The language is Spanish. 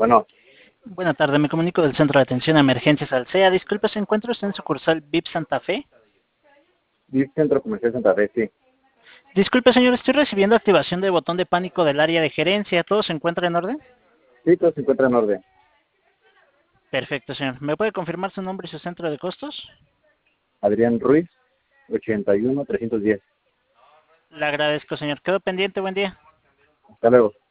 Bueno, Buenas tardes, me comunico del Centro de Atención a Emergencias Alsea. Disculpe, ¿se encuentra usted en sucursal VIP Santa Fe? DIF Centro Comercial Santa Fe, sí. Disculpe, señor, estoy recibiendo activación de botón de pánico del área de gerencia. ¿Todo se encuentra en orden? Sí, todo se encuentra en orden. Perfecto, señor. ¿Me puede confirmar su nombre y su centro de costos? Adrián Ruiz, 81310. Le agradezco, señor. Quedo pendiente. Buen día. Hasta luego.